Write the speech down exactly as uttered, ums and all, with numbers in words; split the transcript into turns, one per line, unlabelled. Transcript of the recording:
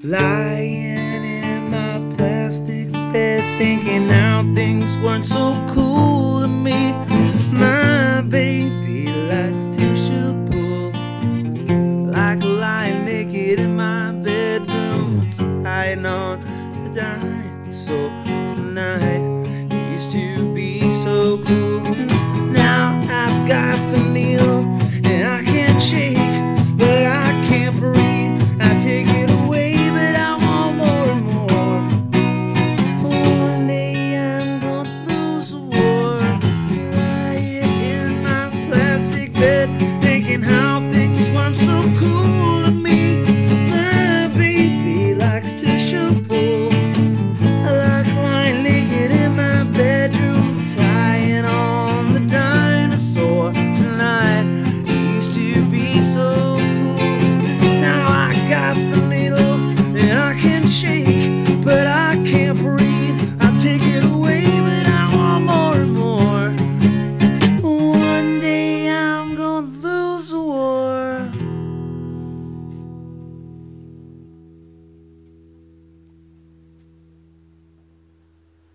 Lying in my plastic bed, thinking how things weren't so cool to me. My baby likes tissue pull, like lying naked in my bedroom, hiding on the dime. So tonight it used to be so cool. Now I've got